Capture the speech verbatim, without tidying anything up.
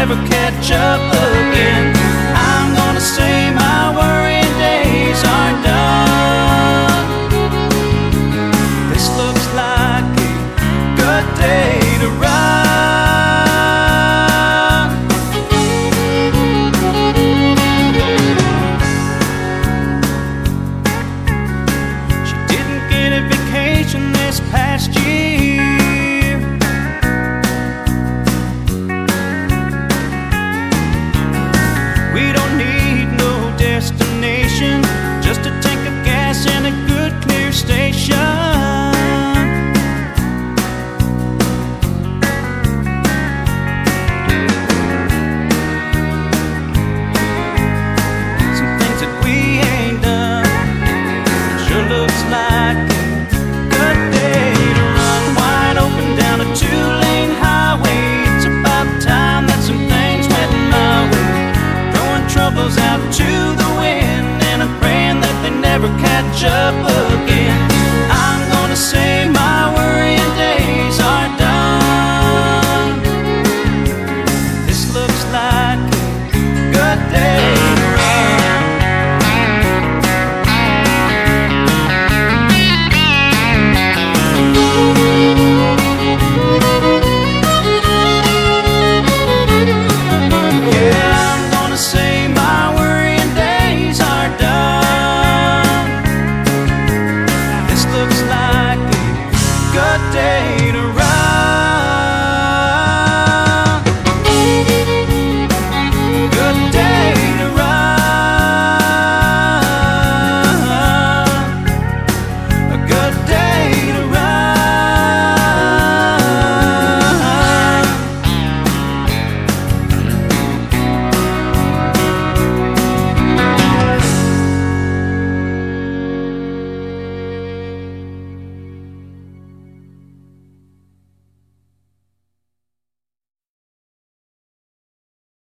never catch up again. I'm gonna say my worrying days are done. This looks like a good day to run. She didn't get a vacation this past year. We don't need no destination, just a tank of gas and a good clear station. Some things that we ain't done, sure looks like a good day to run wide open down a two-lane highway. It's about time that some things went my way. Troubles out to the wind, and I'm praying that they never catch up again. I'm gonna say my worrying days are done. This looks like a good day to run. Yeah, I'm gonna say day